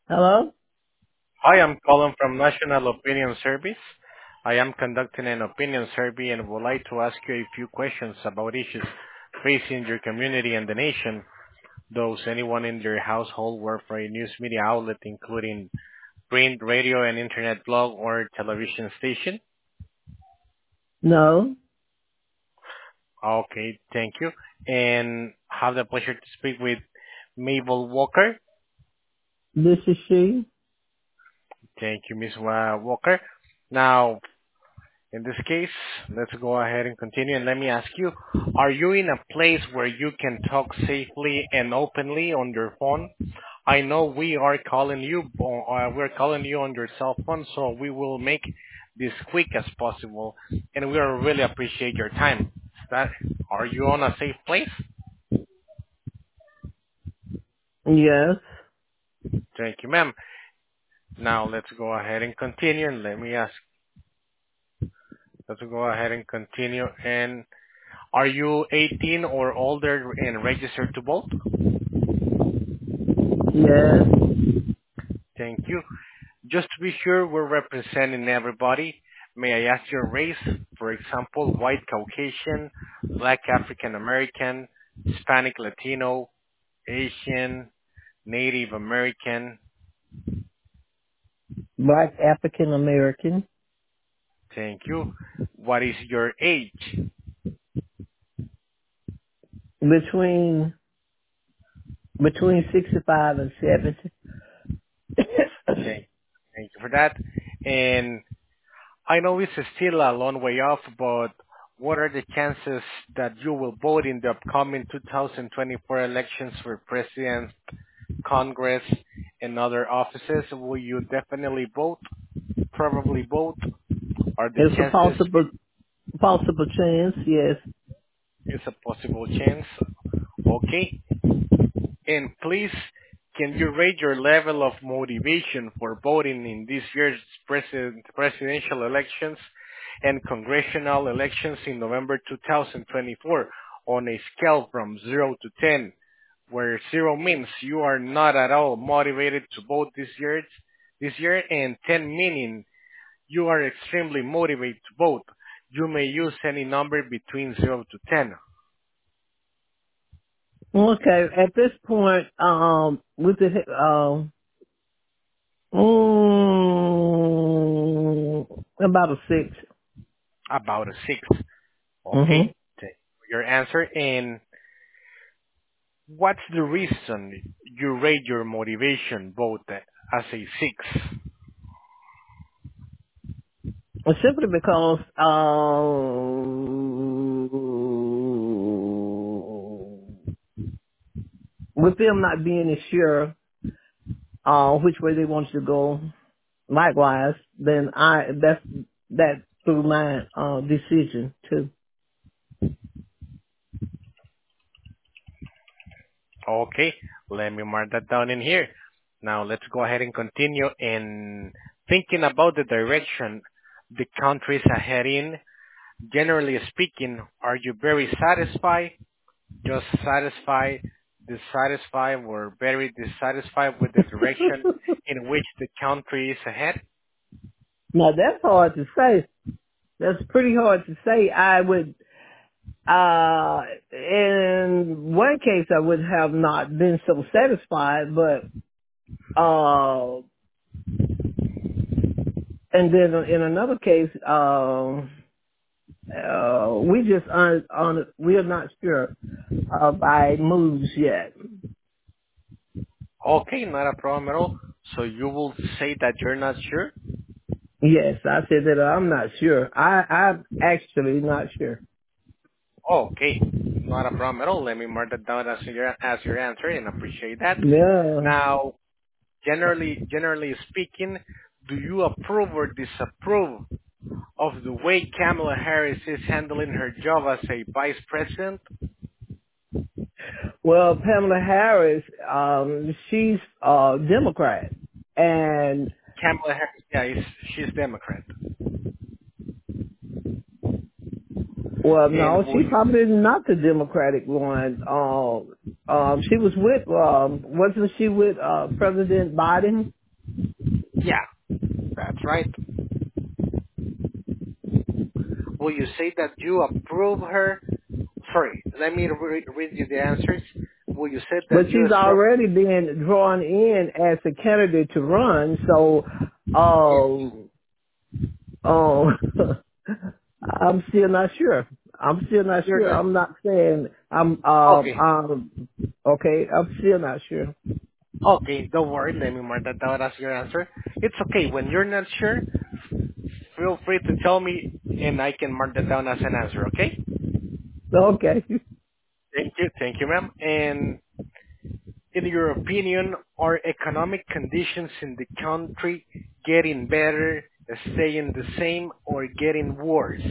Hello? Hi, I'm calling from National Opinion Service. I am conducting an opinion survey and would like to ask you a few questions about issues facing your community and the nation. Does anyone in your household work for a news media outlet, including print, radio, and internet blog or television station? No, Okay, thank you. And have the pleasure to speak with Mabel Walker. this is she. Thank you, Ms. Walker. Now, in this case, let's go ahead and continue. And let me ask you, are you in a place where you can talk safely and openly on your phone? I know we're calling you on your cell phone, so we will make this quick as possible, and we really appreciate your time. That, are you on a safe place? Yes, Thank you, ma'am. Now let's go ahead and continue, and let's go ahead and continue. And are you 18 or older and registered to vote? yes. Thank you. Just to be sure we're representing everybody, may I ask your race? For example, white Caucasian, black African American, Hispanic Latino, Asian, Native American. Black African American. Thank you. What is your age? Between between 65 and 70. Thank, thank you for that. And I know it's still a long way off, but what are the chances that you will vote in the upcoming 2024 elections for president, Congress, and other offices? Will you definitely vote? Probably vote? Are the It's a chances possible chance, yes. is a possible chance? Okay. And please, can you rate your level of motivation for voting in this year's presidential elections and congressional elections in November 2024 on a scale from 0 to 10, where 0 means you are not at all motivated to vote this year, and 10 meaning you are extremely motivated to vote? You may use any number between 0 to 10. Okay, at this point, with the about a 6. About a 6. Mhm. Okay. Thank you for your answer. And what's the reason you rate your motivation vote as a 6? Simply because with them not being as sure which way they want you to go, likewise, then that's through my decision too. Okay, let me mark that down in here. Now let's go ahead and continue in thinking about the direction the country is ahead in. Generally speaking, are you very satisfied, just satisfied, dissatisfied, or very dissatisfied with the direction in which the country is ahead? Now that's hard to say. That's pretty hard to say. I would, in one case I would have not been so satisfied, but, and then in another case, we just we are not sure by moves yet. Okay, not a problem at all. So you will say that you're not sure? Yes, I said that I'm not sure. I'm actually not sure. Okay, not a problem at all. Let me mark that down as your answer, and appreciate that. Yeah. Now, generally speaking, do you approve or disapprove of the way Kamala Harris is handling her job as a vice president? Well, Pamela Harris, she's Democrat, and Kamala Harris, yeah, she's Democrat. Well, no, And will she you? probably not the Democratic one. She was with, wasn't she with President Biden? Yeah, that's right. Will you say that you approve her? Sorry, let me read you the answers. Will you say But that you she's strong? already been drawn in as a candidate to run. So, Yes. um, I'm still not sure. I'm still not You're sure. not. I'm not saying Okay. okay. I'm still not sure. Okay, don't worry. Let me mark that down as your answer. It's okay. When you're not sure, feel free to tell me and I can mark that down as an answer, okay? Okay. Thank you, ma'am. And in your opinion, are economic conditions in the country getting better, staying the same, or getting worse?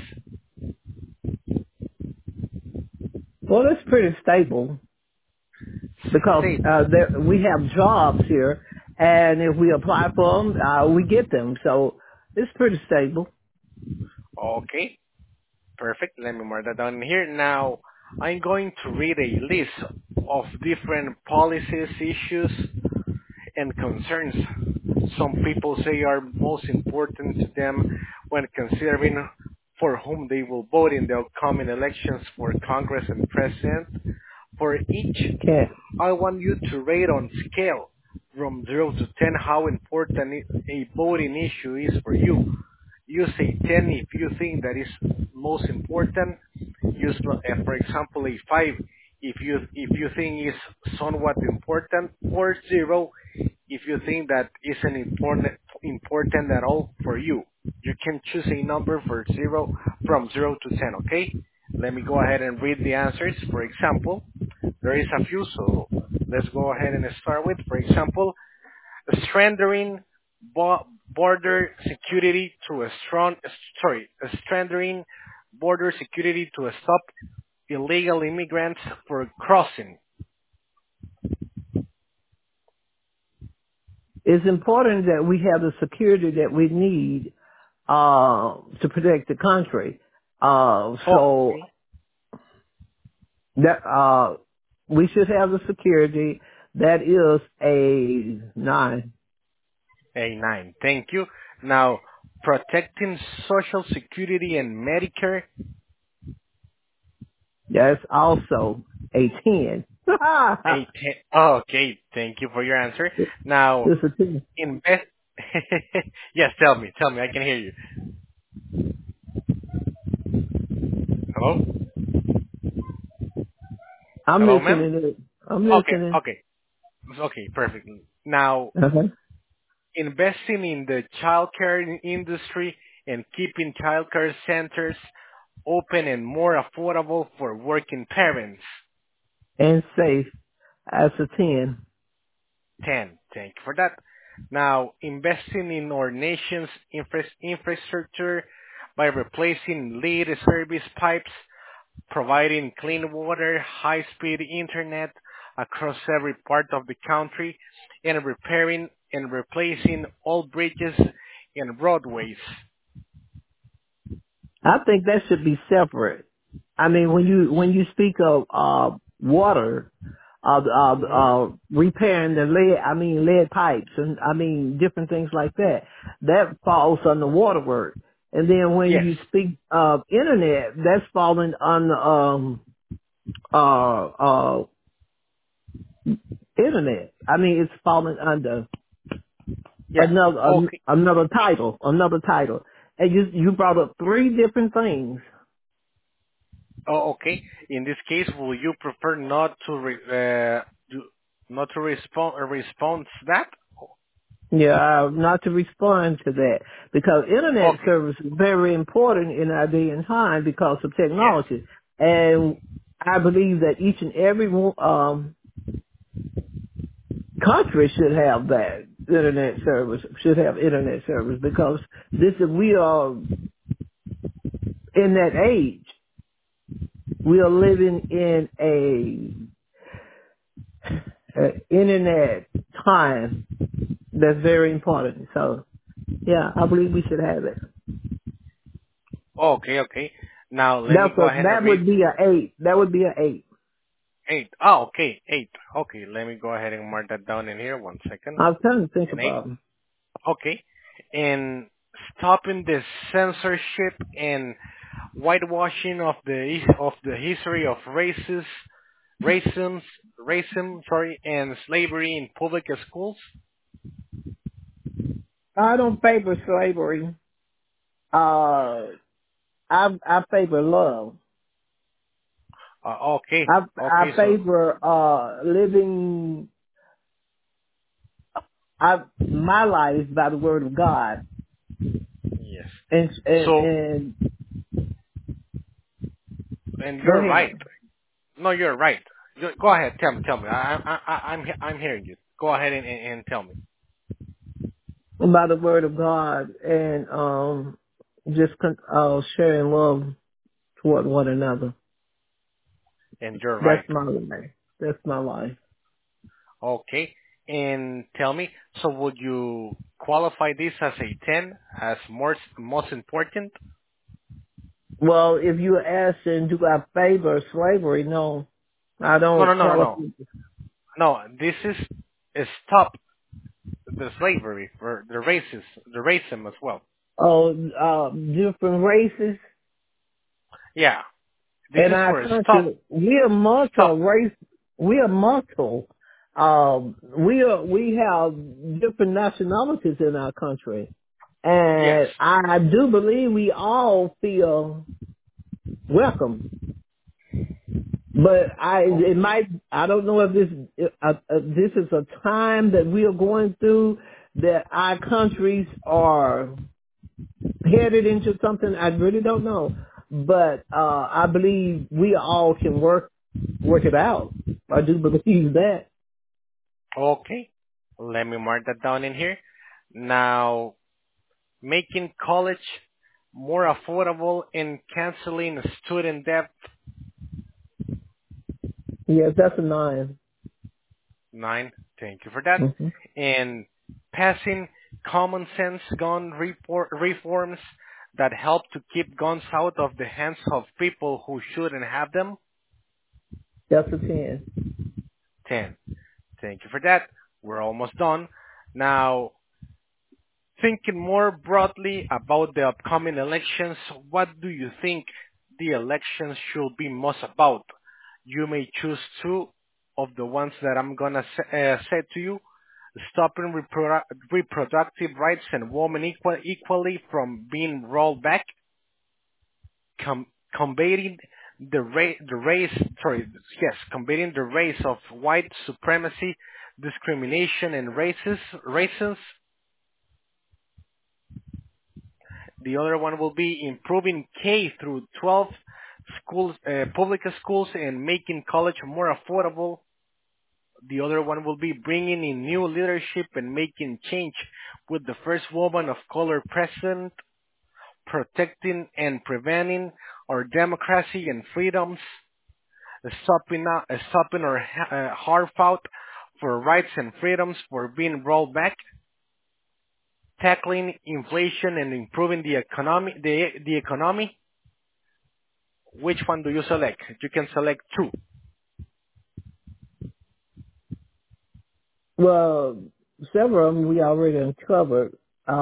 Well, it's pretty stable because Stable. we have jobs here, and if we apply for them, we get them. So it's pretty stable. Okay, perfect. Let me mark that down here. Now, I'm going to read a list of different policies, issues, and concerns some people say are most important to them when considering for whom they will vote in the upcoming elections for Congress and President. For each, Can't. I want you to rate on scale from 0 to 10 how important a voting issue is for you. You say 10 if you think that is most important. Use, for example, a 5 if you think is somewhat important, or 0 if you think that isn't important at all for you. You can choose a number for 0 from 0 to 10. Okay. Let me go ahead and read the answers. For example, there is a few, so let's go ahead and start with. For example, strengthening border security to a strong, strengthening border security to stop illegal immigrants for crossing. It's important that we have the security that we need to protect the country. So Okay, that we should have the security. That is a 9. a 9. Thank you. Now, protecting Social Security and Medicare, That's also a 10. a 10. Oh, okay, thank you for your answer. Now, It's a 10. invest. Yes, tell me, I can hear you. Hello? I'm Hello, ma'am? listening. I'm Okay, listening. okay, perfect. Now, Uh-huh. investing in the childcare industry and keeping childcare centers open and more affordable for working parents. And safe as a 10. 10. Thank you for that. Now, investing in our nation's infrastructure by replacing lead service pipes, providing clean water, high-speed internet across every part of the country, and repairing and replacing all bridges and roadways. I think that should be separate. I mean, when you speak of water, Hmm. repairing the lead pipes, and different things like that, that falls under water work. And then when Yes. you speak of internet, that's falling on uh uh internet. I mean, it's falling under Yeah. Okay. another title. And you brought up 3 different things. Oh, okay. In this case, will you prefer not to not to respond to that? Yeah, not to respond to that because internet Okay. service is very important in our day and time because of Yes. technology, and I believe that each and every country should have that internet service. Should have internet service because we are in that age. We are living in a internet time that's very important. So yeah, I believe we should have it. Okay. Okay. Now let me go ahead and That read would be a 8. That would be a 8. 8. Oh, okay, 8. Okay, let me go ahead and mark that down in here. One second. I was trying to think An 8. about them. Okay. And stopping the censorship and whitewashing of the history of racism, sorry, and slavery in public schools. I don't favor slavery. Uh, I favor love. Okay, okay, I so favor living my life by the word of God, yes. So, and and go you're right. ahead. No, you're right. Go ahead, tell me. I'm hearing you. Go ahead and tell me. By the word of God, and just sharing love toward one another. And you're That's right. my life. That's my life. Okay. And tell me, so would you qualify this as a 10 as most important? Well, if you ask, and do I favor slavery? No, I No, no, don't no, no, qualify. no. No, this is stop the slavery for the racism as well. Oh, different races Yeah, this in is our for stop, country. We are multi stop. race. We are multiple. We have different nationalities in our country, Yes. and I do believe we all feel welcome. But Oh, I don't know if this is a time that we are going through that our countries are headed into something. I really don't know. But, I believe we all can work it out. I do believe that. okay. Let me mark that down in here. Now, making college more affordable and canceling student debt. Yes, that's a 9. 9. Thank you for that. Hmm. And passing common sense gun reforms that help to keep guns out of the hands of people who shouldn't have them. That's a 10. 10. Thank you for that. We're almost done. Now, thinking more broadly about the upcoming elections, what do you think the elections should be most about? You may choose two of the ones that I'm gonna say to you. Stopping reproductive rights and women equally from being rolled back, combating the race, sorry, yes, combating the race of white supremacy, discrimination, and races. The other one will be improving K through 12 schools, public schools, and making college more affordable. The other one will be bringing in new leadership and making change with the first woman of color president, protecting and preventing our democracy and freedoms, stopping our hard fought for rights and freedoms for being rolled back, tackling inflation and improving the economy. Which one do you select? You can select two. Well, several of them we already uncovered.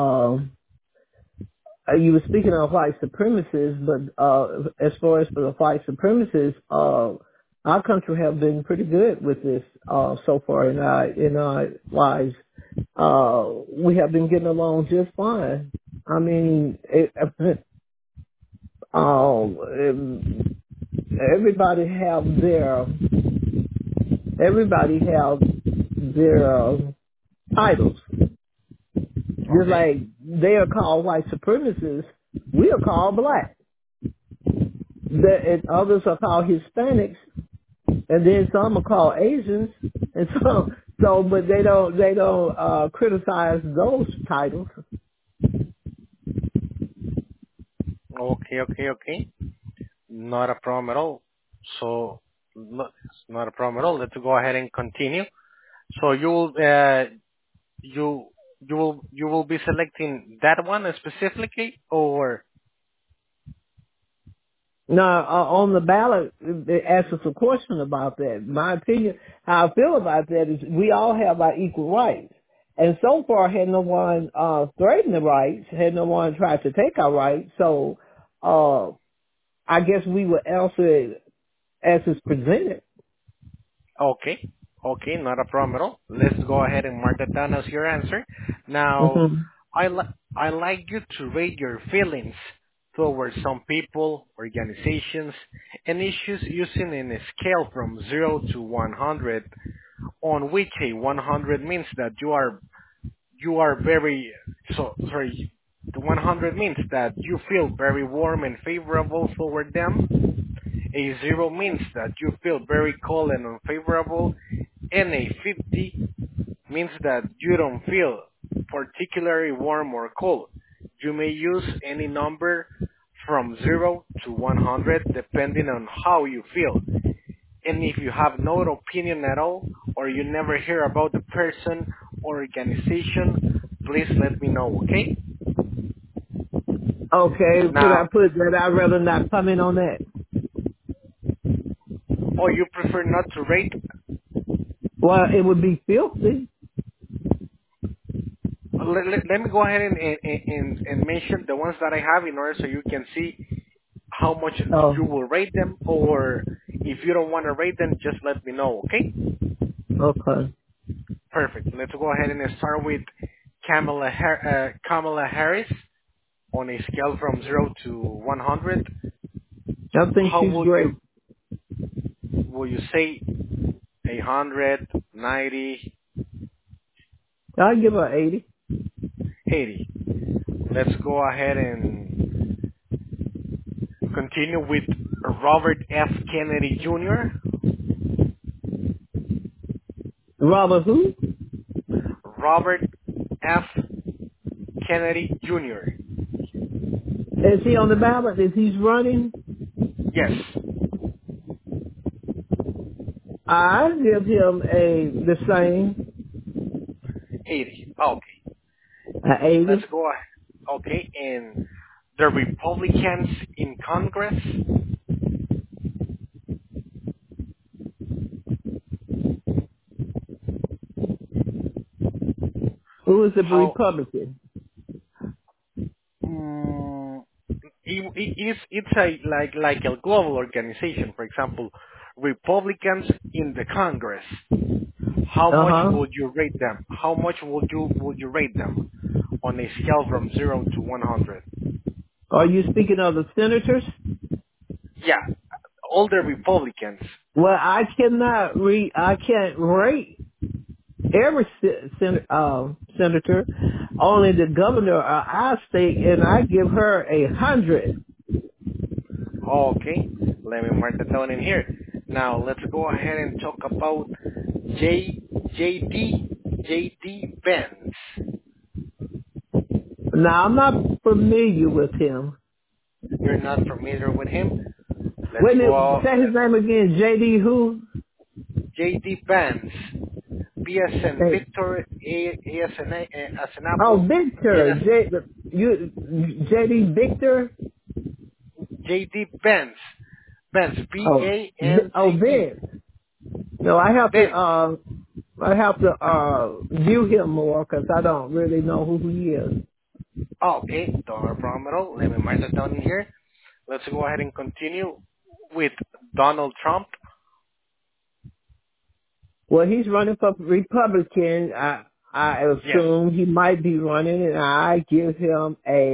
You were speaking of white supremacists, but as far as for the white supremacists, our country have been pretty good with this so far in our lives. We have been getting along just fine. I mean, everybody have their titles. Just Okay. like they are called white supremacists, we are called black. And others are called Hispanics, and then some are called Asians, and but they don't criticize those titles. Okay. Not a problem at all. So, it's not a problem at all. Let's go ahead and continue. So you you will be selecting that one specifically, or Now, on the ballot, they asked us a question about that. My opinion, how I feel about that is we all have our equal rights. And so far, had no one threatened the rights, had no one tried to take our rights. So, I guess we would answer it as it's presented. Okay. Okay, not a problem at all. Let's go ahead and mark that down as your answer. Now, Hmm. I like you to rate your feelings towards some people, organizations, and issues using in a scale from 0 to 100, on which a 100 means that you are very so sorry. The 100 means that you feel very warm and favorable toward them. A 0 means that you feel very cold and unfavorable, and a 50 means that you don't feel particularly warm or cold. You may use any number from 0 to 100 depending on how you feel. And if you have no opinion at all, or you never hear about the person or organization, please let me know, okay? Okay, could I Now, put that I'd rather not comment on that? or you prefer not to rate. Well, it would be filthy. Let me go ahead and mention the ones that I have in order so you can see how much Oh, you will rate them, or if you don't want to rate them, just let me know, okay? okay. Perfect. Let's go ahead and start with Kamala Harris on a scale from 0 to 100. I think How she's great. will you say 100, 90, I'll give her 80. 80? Let's go ahead and continue with Robert F. Kennedy Jr. Robert who? Robert F. Kennedy Jr. Is he on the ballot? Is he's running? Yes, I give him the same, 80. Okay, a let's 80. go ahead. Okay, and the Republicans in Congress. Who is the How Republican? mm, it's a like a global organization. For example, Republicans in the Congress. How much Uh-huh. would you rate them? How much would you rate them on a scale from 0 to 100? Are you speaking of the senators? Yeah, all the Republicans. Well, I can't rate every senator, only the governor of our state, and I give her 100. Okay, let me mark that down in here. Now let's go ahead and talk about J JD Benz. Now, I'm not familiar with him. You're not familiar with him? Wait Let's a minute, go. say his name again, J.D. who? JD Benz. B as in Hey. Victor, A as in, as an Oh, apple, N Victor, as J.D. Victor? JD Benz. Benz. Oh, BANZE. Vince. No, Benz. I have to view him more because I don't really know who he is. Okay, don't have a problem at all. Let me mark that down in here. Let's go ahead and continue with Donald Trump. Well, he's running for Republican. I Yes, assume he might be running, and I give him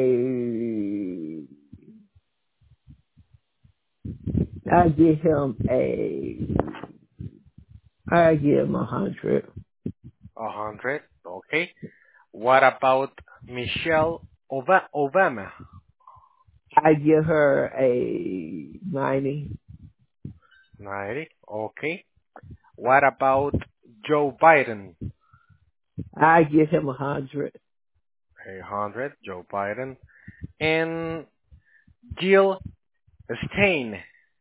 I give him I give him 100. 100. Okay. What about Michelle Obama? I give her a 90. 90. Okay. What about Joe Biden? I give him 100. 100. Joe Biden. And Jill Stein.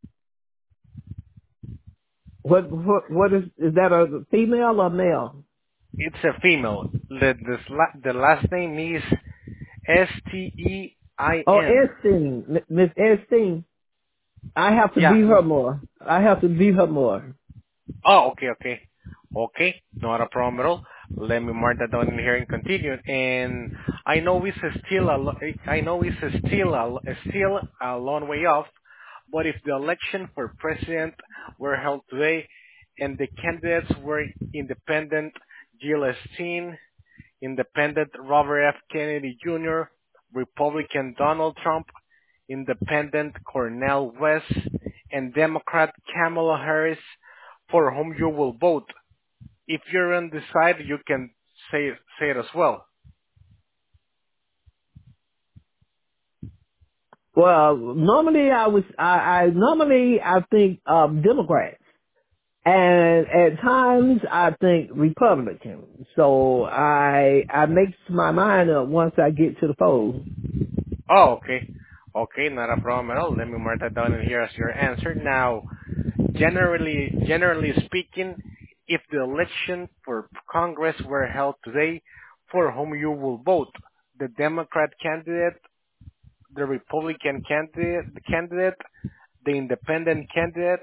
What is that a female or male? It's a female. The last name is Oh, Stein. Epstein, Miss Epstein. I have to Yeah. beat her more. I have to beat her more. Oh, okay, okay. Okay, not a problem at all. Let me mark that down in here and continue. And I know it's still I know it's still a long way off, but if the election for president were held today and the candidates were independent Jill Stein, independent Robert F. Kennedy Jr., Republican Donald Trump, independent Cornel West, and Democrat Kamala Harris, for whom you will vote. If you're undecided, you can say it as well. Well, normally I think Democrats. And at times I think Republican. So I make my mind up once I get to the polls. Oh, okay. Okay, not a problem at all. Let me mark that down in here as your answer. Now, generally speaking, if the election for Congress were held today, for whom you will vote? The Democrat candidate, the Republican candidate, the independent candidate?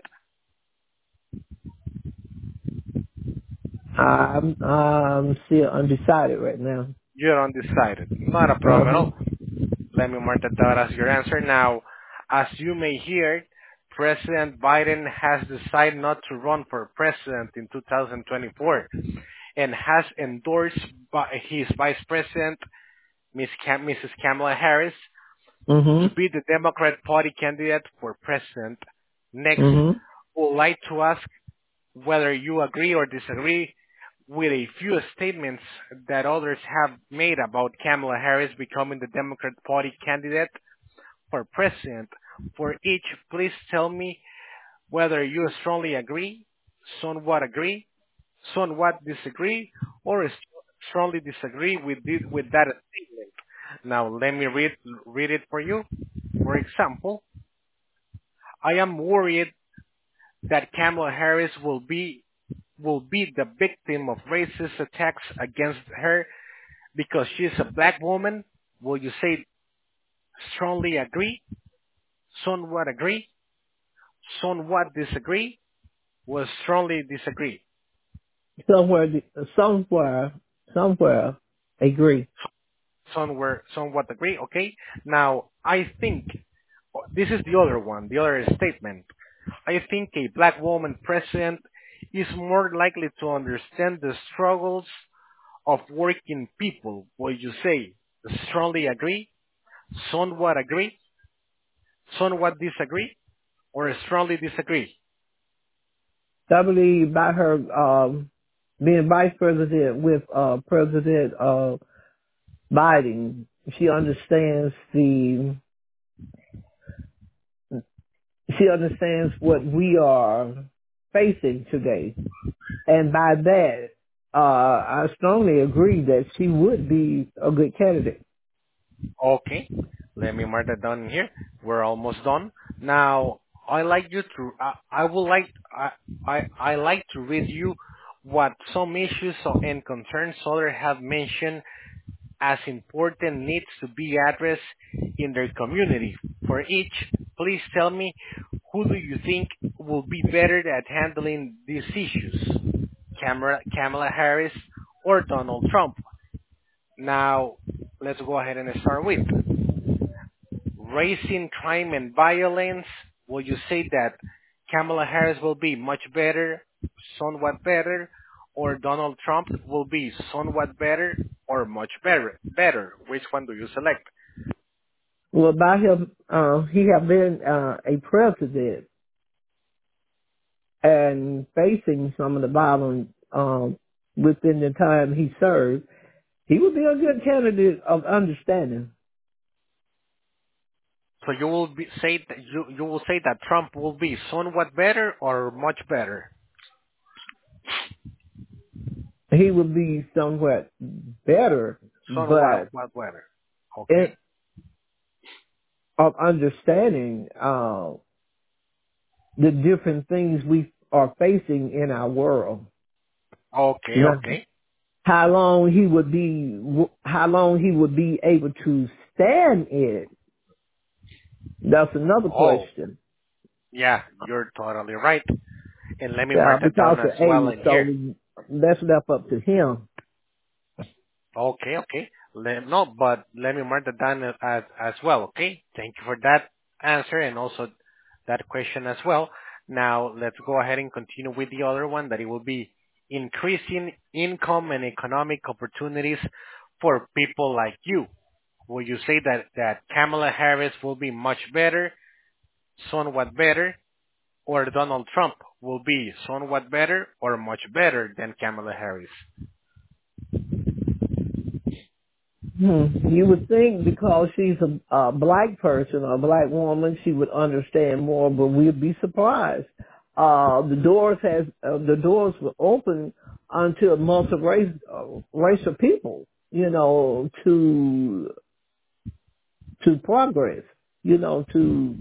I'm still undecided right now. You're undecided. Not a problem at Uh-huh. all. Let me mark that down as your answer. Now, as you may hear, President Biden has decided not to run for president in 2024 and has endorsed his vice president, Mrs. Kamala Harris, to Mhm. be the Democrat Party candidate for president. Next, Mhm. would like to ask whether you agree or disagree with a few statements that others have made about Kamala Harris becoming the Democrat Party candidate for president. For each, please tell me whether you strongly agree, somewhat disagree, or strongly disagree with that statement. Now, let me read it for you. For example, I am worried that Kamala Harris will be the victim of racist attacks against her because she's a black woman. Will you say strongly agree, somewhat disagree, or strongly disagree? Somewhere, somewhere, somewhere, agree. Somewhat agree. Okay. Now, I think this is the other one, the other statement. I think a black woman president is more likely to understand the struggles of working people. Will you say strongly agree, somewhat disagree, or strongly disagree? I believe by her being vice president with President Biden, she understands what we are facing today. And by that, I strongly agree that she would be a good candidate. Okay, let me mark that down in here. We're almost done. Now, I like you to. I would like. I like to read you what some issues and concerns others have mentioned as important needs to be addressed in their community. For each, please tell me who do you think will be better at handling these issues? Kamala Harris or Donald Trump? Now, let's go ahead and start with raising crime and violence. Will you say that Kamala Harris will be much better, somewhat better, or Donald Trump will be somewhat better or much better? Better. Which one do you select? Well, by him, he have been a president and facing some of the violence within the time he served. He would be a good candidate of understanding. So you will say that you will say that Trump will be somewhat better or much better? He would be somewhat better, Somewhat but what better? in, Okay. of understanding the different things we are facing in our world. Okay. Now, Okay. how long he would be able to stand it, that's another Oh. question. Yeah, you're totally right. And let me Yeah, mark that because down as of well age. in So here. that's left up to him. Okay, okay. No, but let me mark that down as well. Okay. Thank you for that answer and also that question as well. Now let's go ahead and continue with the other one that it will be increasing income and economic opportunities for people like you. Will you say that Kamala Harris will be much better, somewhat better, or Donald Trump will be somewhat better or much better than Kamala Harris? You would think because she's a black person or a black woman, she would understand more, but we'd be surprised. The doors were open unto multi racial people, to progress, to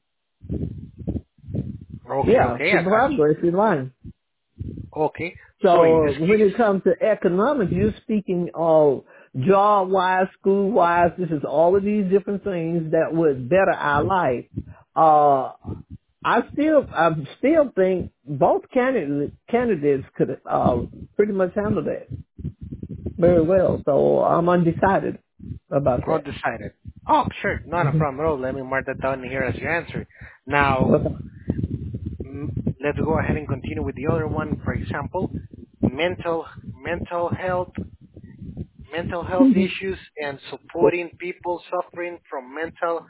Okay, yeah, okay, to progress in life. okay. So in So this when case, it comes to economics, you're speaking of job-wise, school-wise. This is all of these different things that would better our life. Uh, I still think both candidates could pretty much handle that very well. So I'm undecided about that. undecided. Oh, sure, not a problem at all. Let me mark that down here as your answer. Now, Okay. let's go ahead and continue with the other one. For example, mental mental health, mental health issues, and supporting people suffering from mental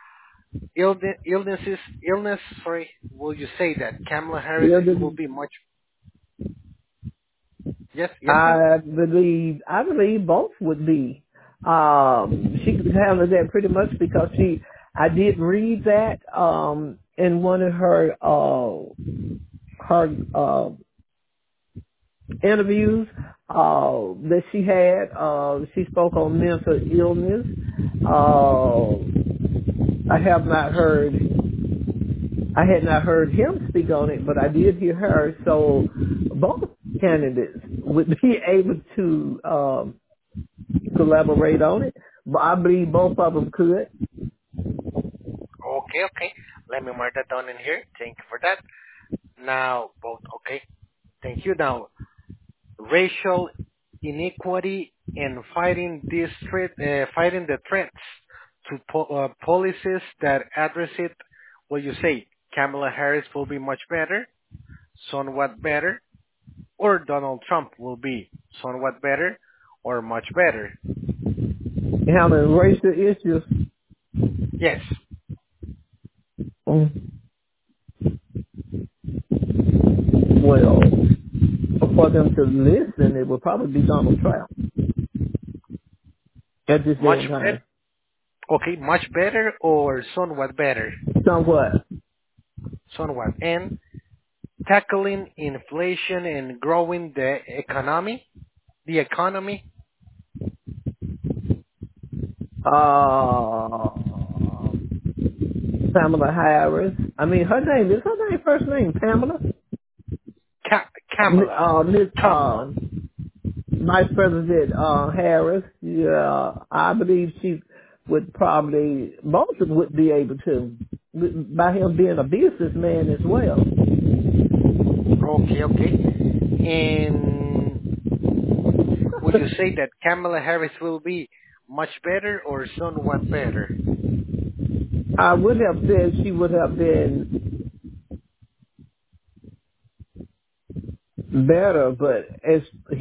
illness. Sorry, will you say that Kamala Harris Yeah, will be much? Yes, yes, sir. I believe both would be. She could handle that pretty much because I did read that, in one of her interviews, that she had. She spoke on mental illness. I have not heard, I had not heard him speak on it, but I did hear her. So both candidates would be able to, collaborate on it. But I believe both of them could. Okay, okay. Let me mark that down in here. Thank you for that. Now, both okay. Thank you. Now, racial inequity and fighting the threats to policies that address it. Will you say Kamala Harris will be much better, somewhat better, or Donald Trump will be somewhat better or much better? Handling racial issues, Yes. mm, well, for them to listen, it would probably be Donald Trump at this day Much and better. time. Okay, much better or somewhat better? Somewhat. Somewhat. And tackling inflation and growing the economy. Uh, Pamela Harris. I mean, her name first name Pamela. Kamala. Miss Kamala. Vice President Harris. Yeah, I believe she would probably both of them would be able to, by him being a businessman as well. Okay, okay. And would you say that Kamala Harris will be much better or somewhat better? I would have said she would have been better, but as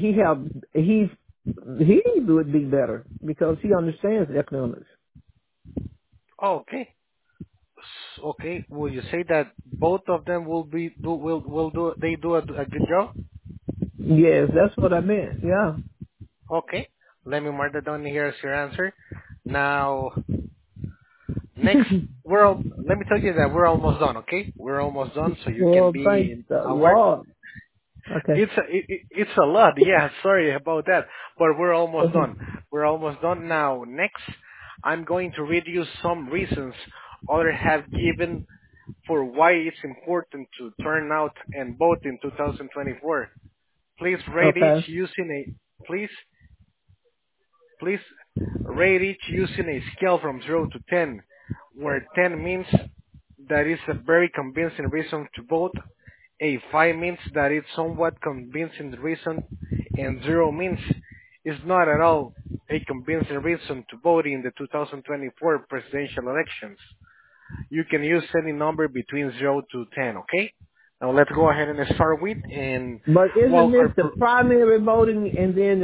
he would be better because he understands economics. Okay. Okay. Will you say that both of them will do they do a good job? Yes, that's what I meant. Yeah. Okay. Let me mark that down here as your answer. Now, next, let me tell you that we're almost done, okay? We're almost done, so you can Well, be thank in the our. Lord. Okay. It's a lot, yeah. Sorry about that, but we're almost done. We're almost done now. Next, I'm going to read you some reasons others have given for why it's important to turn out and vote in 2024. Please rate each Okay. using a please please rate each using a scale from 0 to 10, where 10 means that is a very convincing reason to vote. A 5 means that it's somewhat convincing reason, and 0 means it's not at all a convincing reason to vote in the 2024 presidential elections. You can use any number between 0 to 10, okay? Now let's go ahead and start with, and But isn't well, this the primary voting and then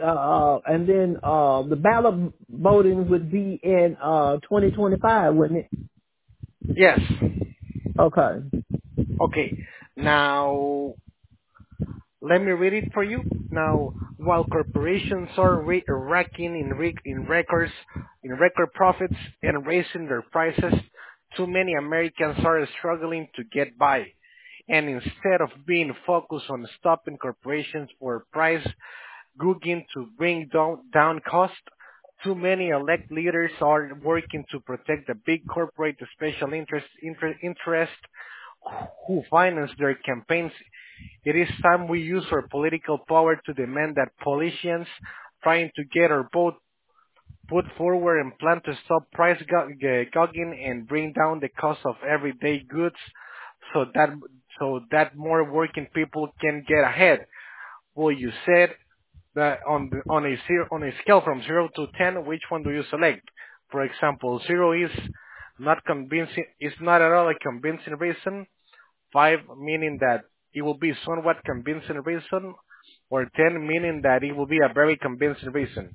the ballot voting would be in 2025, wouldn't it? yes, Okay. okay. Now let me read it for you. Now, while corporations are racking in record profits and raising their prices, too many Americans are struggling to get by. And instead of being focused on stopping corporations for price gouging to bring down cost, too many elect leaders are working to protect the big corporate special interest who finance their campaigns. It is time we use our political power to demand that politicians trying to get our vote put forward and plan to stop price gouging and bring down the cost of everyday goods so that more working people can get ahead. Well, you said that on a scale from 0 to 10, which one do you select? For example, 0 is not convincing, is not at all a convincing reason. 5 meaning that it will be somewhat convincing reason, or 10 meaning that it will be a very convincing reason.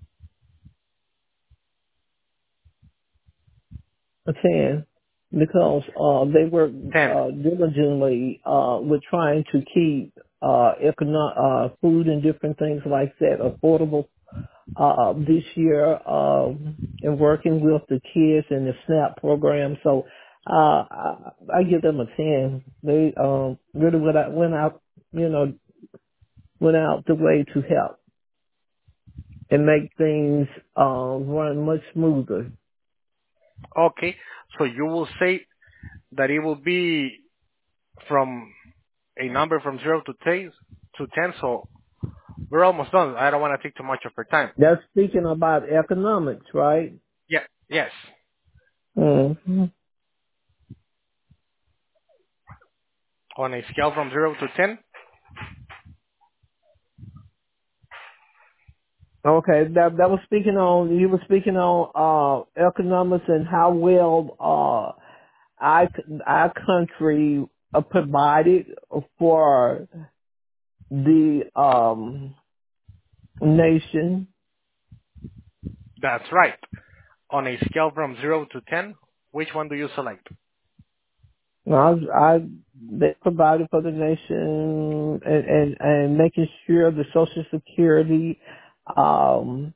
A 10, because they work 10. diligently with trying to keep food and different things like that affordable this year, and working with the kids in the SNAP program. So I give them a 10. They really you know, went out the way to help and make things run much smoother. Okay, so you will say that it will be from a number from 0 to 10, so we're almost done. I don't want to take too much of your time. That's speaking about economics, right? Yeah, yes. Mm-hmm. On a scale from 0 to 10, Okay, that was speaking on. You were speaking on economics and how well our country provided for the nation. that's right. On a scale from 0 to 10, which one do you select? They provided for the nation and making sure the Social Security um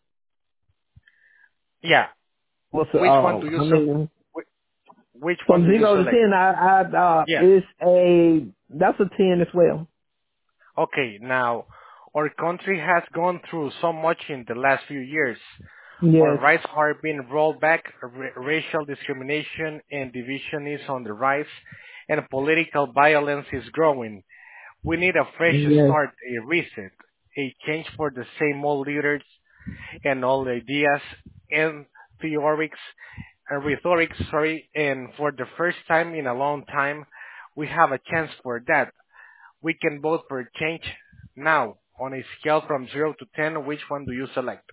Yeah, was which one do you I mean which one from do you 0 to 10 select? Yes. that's a 10 as well. Okay, now, our country has gone through so much in the last few years. Our Yes. rights are being rolled back, racial discrimination and division is on the rise, and political violence is growing. We need a fresh Yes. start, a reset, a change for the same old leaders and old ideas and theorics and rhetorics, and for the first time in a long time, we have a chance for that. We can vote for change now. On a scale from 0 to 10, which one do you select?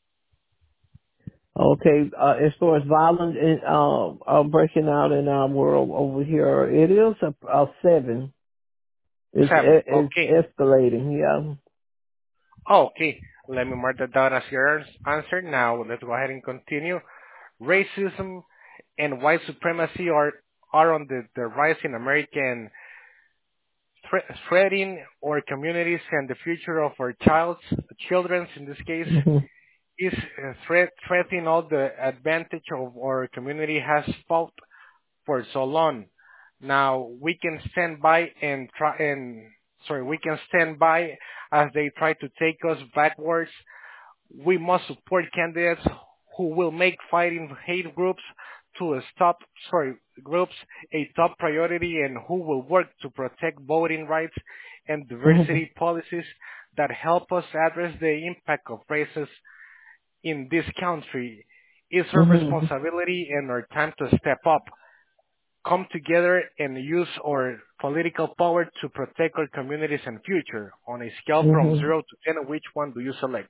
Okay. As far as violence breaking out in our world over here, it is a 7. 7. It's Okay. escalating. Yeah. Okay. Let me mark that down as your answer. Now, let's go ahead and continue. Racism and white supremacy are on the rise in America and threatening our communities and the future of our children's in this case is threatening all the advantage of our community has fought for so long. Now we can stand by and we can stand by as they try to take us backwards. We must support candidates who will make fighting hate groups to a stop, groups a top priority and who will work to protect voting rights and Mhm. diversity policies that help us address the impact of races in this country. It's our Mhm. responsibility and our time to step up. come together and use our political power to protect our communities and future. On a scale from hmm 0 to 10, which one do you select?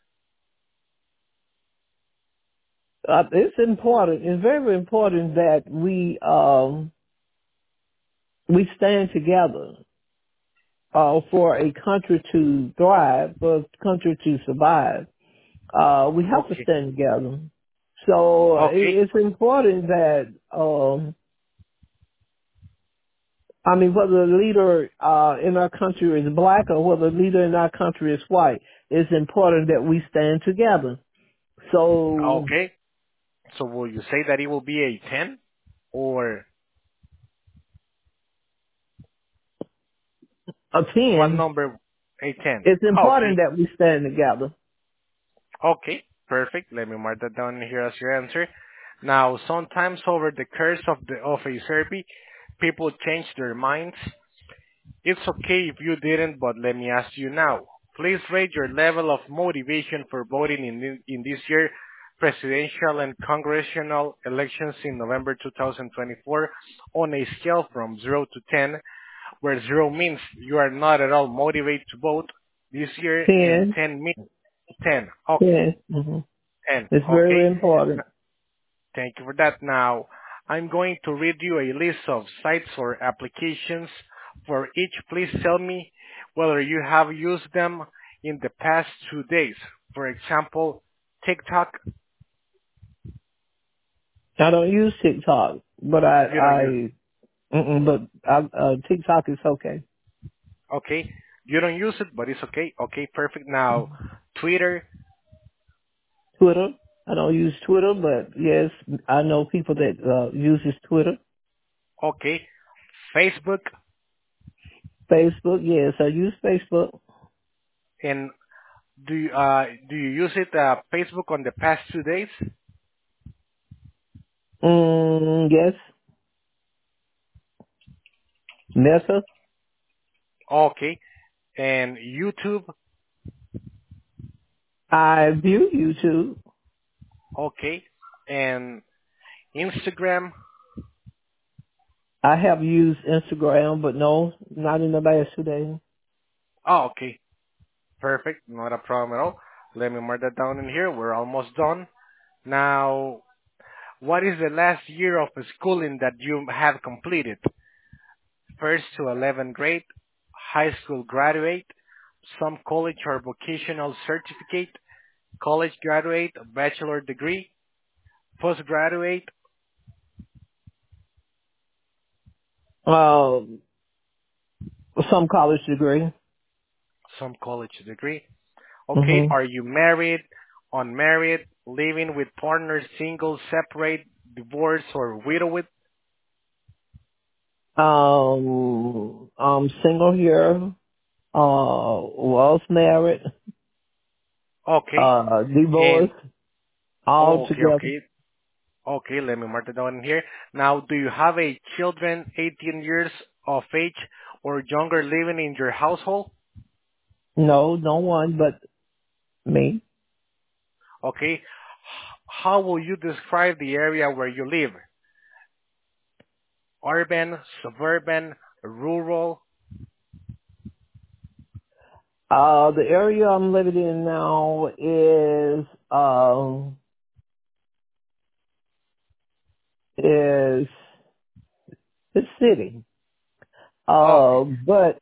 It's important. It's very important that we stand together for a country to thrive, for a country to survive. We have to Okay. stand together. So Okay. it's important that I mean, whether the leader in our country is black or whether the leader in our country is white, it's important that we stand together. So Okay. So will you say that it will be a 10 or a what 10, number? A 10. it's important Okay. that we stand together. Okay. Perfect. Let me mark that down here as your answer. Now, sometimes over the course of a survey, people change their minds. It's okay if you didn't, but let me ask you now. Please rate your level of motivation for voting in this year presidential and congressional elections in November 2024 on a scale from 0 to 10, where 0 means you are not at all motivated to vote this year and 10, 10 means 10. Okay, 10. Mm-hmm. 10. It's very Okay. important. Thank you for that. Now, I'm going to read you a list of sites or applications for each. Please tell me whether you have used them in the past 2 days. For example, TikTok, I don't use TikTok, but you don't use. TikTok is okay. Okay, you don't use it, but it's okay. Okay, perfect. Now, Twitter, Twitter, I don't use Twitter, but yes, I know people that uses Twitter. okay. Facebook, Facebook, yes, I use Facebook. and do you use it Facebook on the past 2 days? Yes, Meta, Okay, and YouTube, I view YouTube. okay, and Instagram. I have used Instagram, but no, not in the last 2 days. Oh, okay. Perfect. Not a problem at all. Let me mark that down in here. We're almost done. Now, what is the last year of schooling that you have completed? First to 11th grade, high school graduate, some college or vocational certificate, college graduate, bachelor degree, postgraduate, Uh, some college degree. some college degree. Okay, hmm are you married, unmarried, living with partners, single, separate, divorced, or widowed? I'm single here. Was married. Okay. And Divorced. All oh, okay, together. okay, okay. Let me mark it down in here. Now, do you have a children 18 years of age or younger living in your household? No, no one but me. Okay. How will you describe the area where you live? Urban, suburban, rural? The area I'm living in now is the city. Okay. But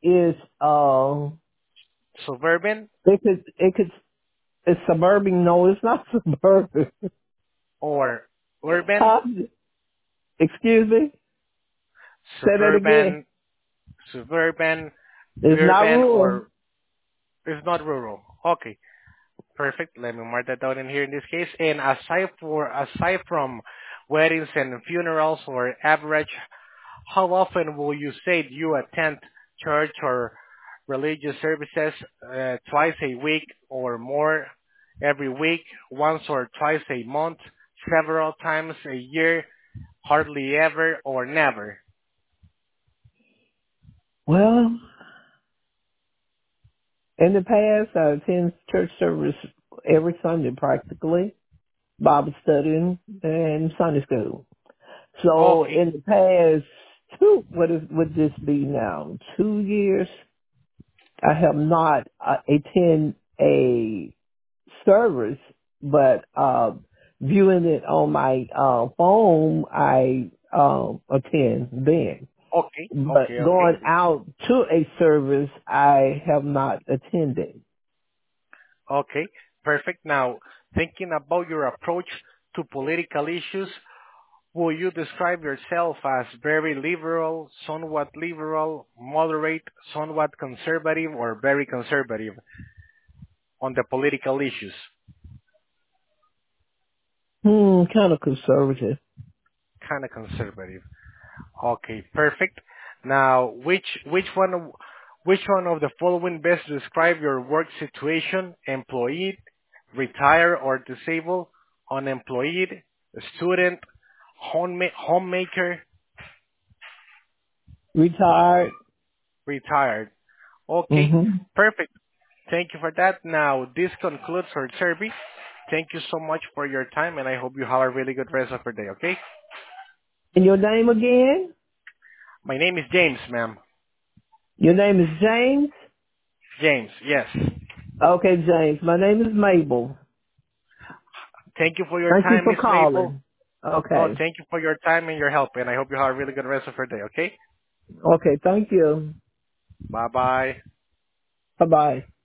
Suburban it's suburban. No, it's not suburban. or urban? Huh? Excuse me? Say that again. Suburban, suburban, It's not urban, rural. or it's not rural? Okay. Perfect. Let me mark that down in here in this case. And aside from weddings and funerals or average, how often will you say you attend church or religious services? Twice a week or more every week, once or twice a month, several times a year, hardly ever or never? Well, in the past, I attend church service every Sunday practically, Bible studying, and Sunday school. So Okay. in the past would this be now? 2 years? I have not attend a service, but viewing it on my phone, I attend then. Okay. But Okay. Okay. going out to a service, I have not attended. Okay. Perfect. Now, thinking about your approach to political issues, will you describe yourself as very liberal, moderate, somewhat conservative, or very conservative on the political issues? Kind of conservative. Kind of conservative. Okay, perfect. Now, which one of the following best describe your work situation? Employed, retired or disabled, unemployed, student, homemaker, Retired. retired. Okay, hmm perfect. Thank you for that. Now, this concludes our survey. Thank you so much for your time, and I hope you have a really good rest of your day, okay? And your name again? My name is James, ma'am. Your name is James? James, yes. Okay, James. My name is Mabel. Thank you for your Thank you time, for Miss Mabel. calling. No, Okay. thank you for your time and your help, and I hope you have a really good rest of your day, okay? Okay, thank you. Bye-bye. Bye-bye.